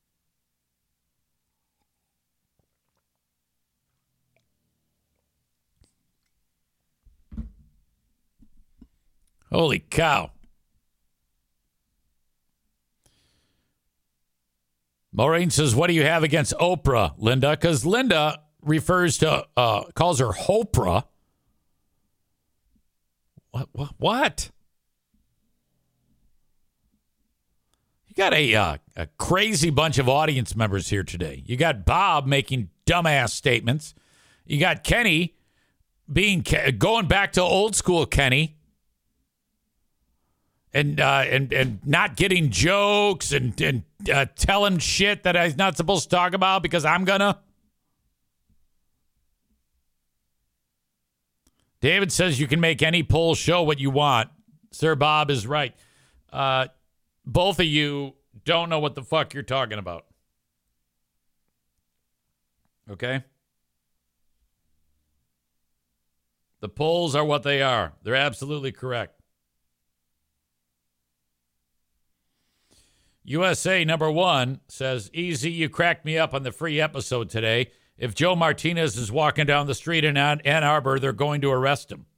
Holy cow. Maureen says, what do you have against Oprah, Linda? Because Linda refers to, calls her Hopra. What? You got a crazy bunch of audience members here today. You got Bob making dumbass statements. You got Kenny going back to old school Kenny. And not getting jokes and telling shit that I'm not supposed to talk about because I'm gonna. David says you can make any poll show what you want. Sir Bob is right. Both of you don't know what the fuck you're talking about. Okay? The polls are what they are. They're absolutely correct. USA #1 says, easy, you cracked me up on the free episode today. If Joe Martinez is walking down the street in Ann Arbor, they're going to arrest him.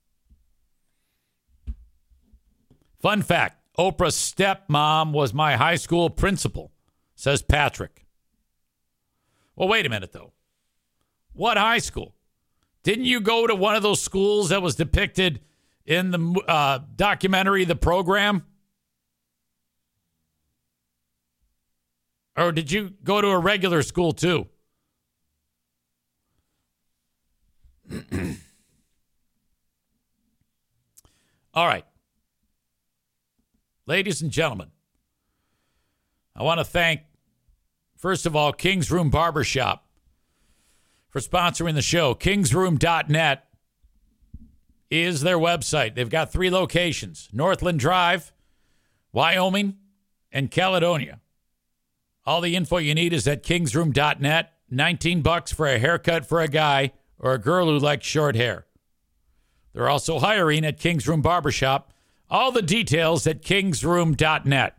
Fun fact, Oprah's stepmom was my high school principal, says Patrick. Well, wait a minute, though. What high school? Didn't you go to one of those schools that was depicted in the documentary, The Program? Or did you go to a regular school, too? All right. Ladies and gentlemen, I want to thank, first of all, King's Room Barbershop for sponsoring the show. Kingsroom.net is their website. They've got 3 locations, Northland Drive, Wyoming, and Caledonia. All the info you need is at kingsroom.net. $19 for a haircut for a guy or a girl who likes short hair. They're also hiring at King's Room Barbershop. All the details at kingsroom.net.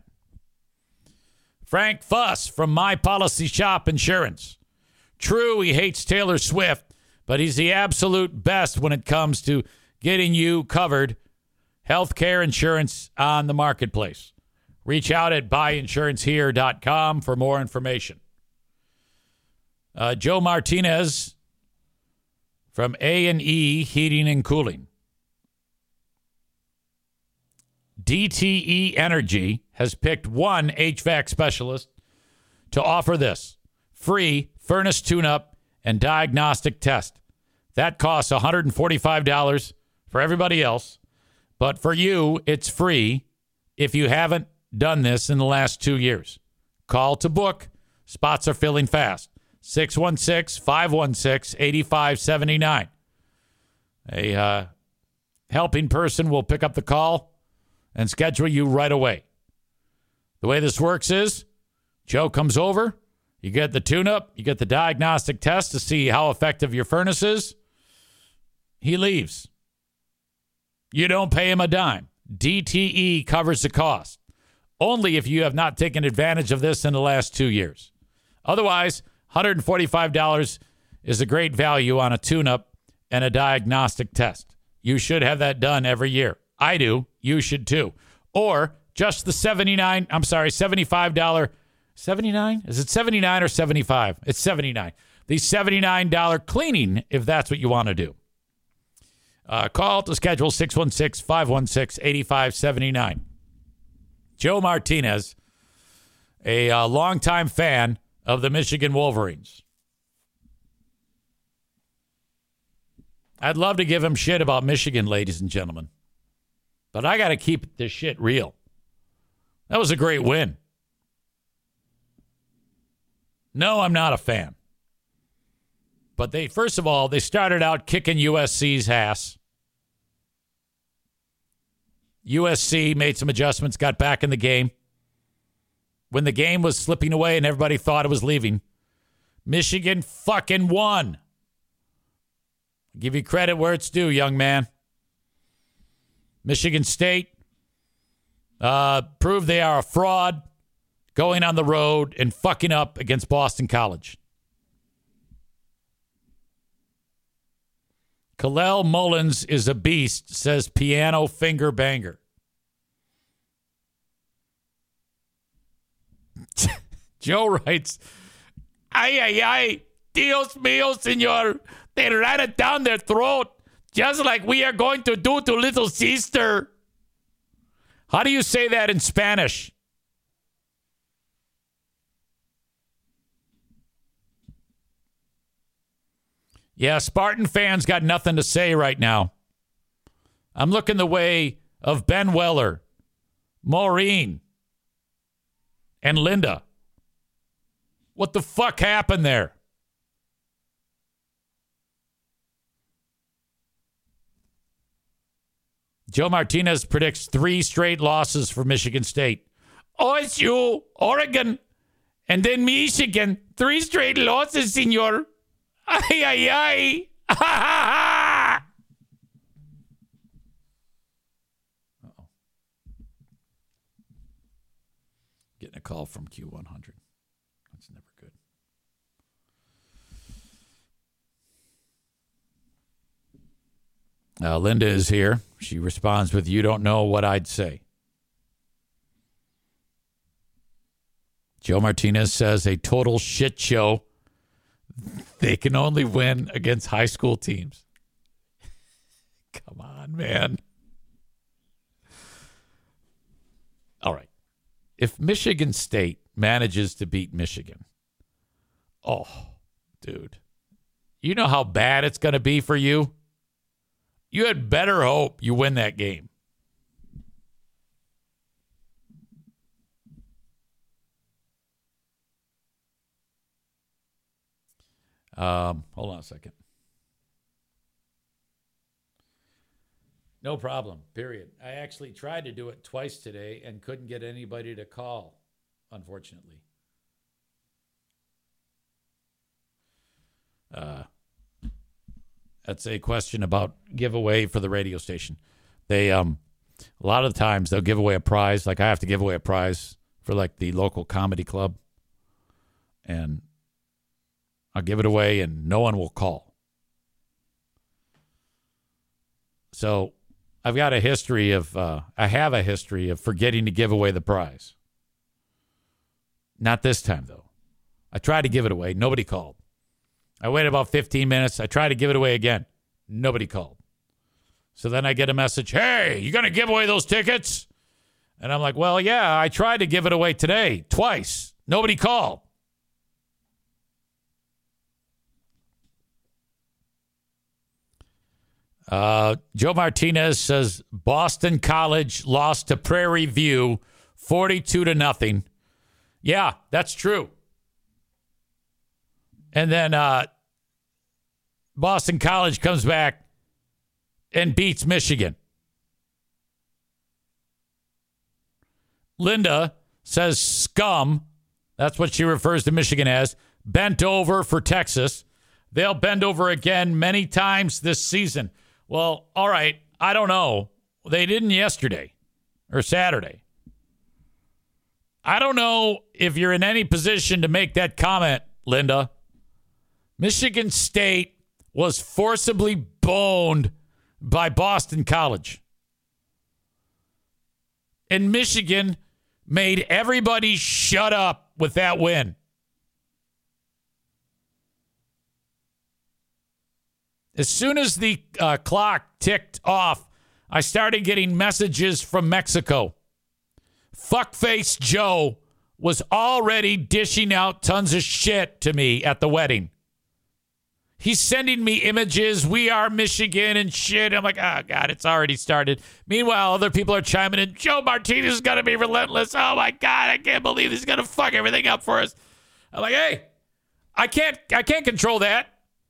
Frank Fuss from My Policy Shop Insurance. True, he hates Taylor Swift, but he's the absolute best when it comes to getting you covered health care insurance on the marketplace. Reach out at buyinsurancehere.com for more information. Joe Martinez from A&E Heating and Cooling. DTE Energy has picked one HVAC specialist to offer this free furnace tune-up and diagnostic test. That costs $145 for everybody else, but for you, it's free if you haven't done this in the last 2 years. Call to book. Spots are filling fast. 616-516-8579. A helping person will pick up the call and schedule you right away. The way this works is Joe comes over, you get the tune-up, you get the diagnostic test to see how effective your furnace is. He leaves. You don't pay him a dime. DTE covers the cost. Only if you have not taken advantage of this in the last 2 years. Otherwise, $145 is a great value on a tune-up and a diagnostic test. You should have that done every year. I do. You should too. Or just the $75. 79? Is it 79 or 75? It's 79. The $79 cleaning, if that's what you want to do. Call to schedule 616-516-8579. Joe Martinez a longtime fan of the Michigan Wolverines. I'd love to give him shit about Michigan, ladies and gentlemen. But I got to keep this shit real. That was a great win. No, I'm not a fan. But first of all, they started out kicking USC's ass. USC made some adjustments, got back in the game. When the game was slipping away and everybody thought it was leaving, Michigan fucking won. Give you credit where it's due, young man. Michigan State proved they are a fraud going on the road and fucking up against Boston College. Kalel Mullins is a beast, says Piano Finger Banger. Joe writes, ay, Dios mío, señor. They ran it down their throat, just like we are going to do to little sister. How do you say that in Spanish? Yeah, Spartan fans got nothing to say right now. I'm looking the way of Ben Weller, Maureen, and Linda. What the fuck happened there? Joe Martinez predicts 3 straight losses for Michigan State. OSU, Oregon, and then Michigan. 3 straight losses, senor. Ay. Uh-oh. Getting a call from Q100. That's never good. Linda is here. She responds with, "You don't know what I'd say." Joe Martinez says, "A total shit show. They can only win against high school teams." Come on, man. All right. If Michigan State manages to beat Michigan, oh, dude, you know how bad it's going to be for you? You had better hope you win that game. Hold on a second. No problem, period. I actually tried to do it twice today and couldn't get anybody to call, unfortunately. That's a question about giveaway for the radio station. They, a lot of the times they'll give away a prize. Like I have to give away a prize for like the local comedy club. And I'll give it away and no one will call. So I have a history of forgetting to give away the prize. Not this time, though. I tried to give it away. Nobody called. I waited about 15 minutes. I tried to give it away again. Nobody called. So then I get a message, "Hey, you going to give away those tickets?" And I'm like, "Well, yeah, I tried to give it away today, twice. Nobody called." Joe Martinez says Boston College lost to Prairie View 42-0. Yeah, that's true. And then Boston College comes back and beats Michigan. Linda says scum. That's what she refers to Michigan as. Bent over for Texas. They'll bend over again many times this season. Well, all right. I don't know. They didn't yesterday or Saturday. I don't know if you're in any position to make that comment, Linda. Michigan State was forcibly boned by Boston College. And Michigan made everybody shut up with that win. As soon as the clock ticked off, I started getting messages from Mexico. Fuckface Joe was already dishing out tons of shit to me at the wedding. He's sending me images. We are Michigan and shit. I'm like, oh, God, it's already started. Meanwhile, other people are chiming in. Joe Martinez is going to be relentless. Oh, my God, I can't believe he's going to fuck everything up for us. I'm like, hey, I can't control that.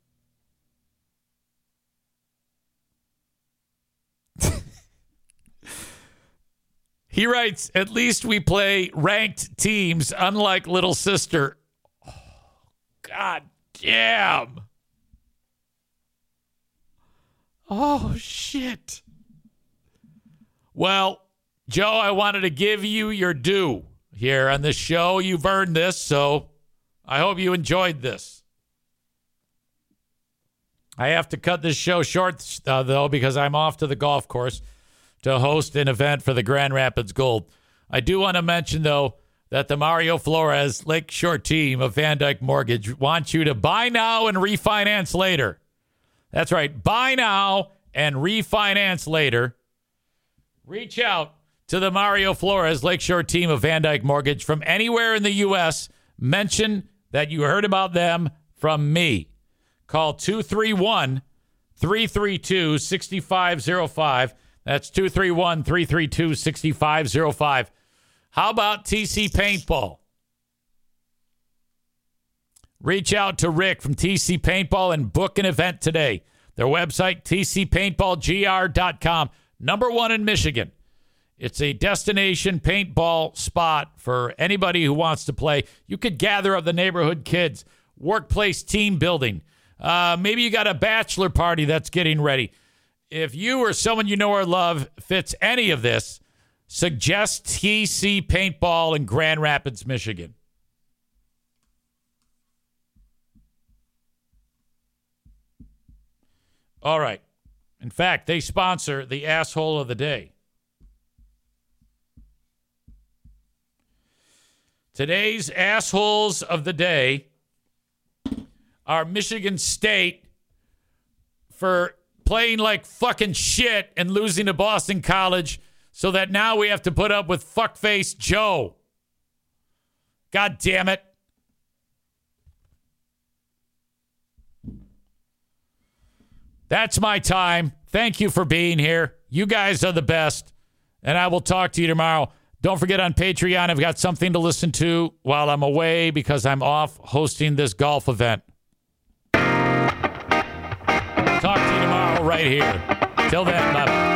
He writes, at least we play ranked teams, unlike Little Sister. Oh, God damn. Oh, shit. Well, Joe, I wanted to give you your due here on this show. You've earned this, so I hope you enjoyed this. I have to cut this show short, though, because I'm off to the golf course to host an event for the Grand Rapids Gold. I do want to mention, though, that the Mario Flores Lakeshore team of Van Dyke Mortgage wants you to buy now and refinance later. That's right. Buy now and refinance later. Reach out to the Mario Flores Lakeshore team of Van Dyke Mortgage from anywhere in the U.S. Mention that you heard about them from me. Call 231-332-6505. That's 231-332-6505. How about TC Paintball? Reach out to Rick from TC Paintball and book an event today. Their website, tcpaintballgr.com. Number one in Michigan. It's a destination paintball spot for anybody who wants to play. You could gather up the neighborhood kids, workplace team building. Maybe you got a bachelor party that's getting ready. If you or someone you know or love fits any of this, suggest TC Paintball in Grand Rapids, Michigan. All right. In fact, they sponsor the asshole of the day. Today's assholes of the day are Michigan State for playing like fucking shit and losing to Boston College so that now we have to put up with fuckface Joe. God damn it. That's my time. Thank you for being here. You guys are the best. And I will talk to you tomorrow. Don't forget on Patreon, I've got something to listen to while I'm away because I'm off hosting this golf event. Talk to you tomorrow right here. Till then, bye-bye.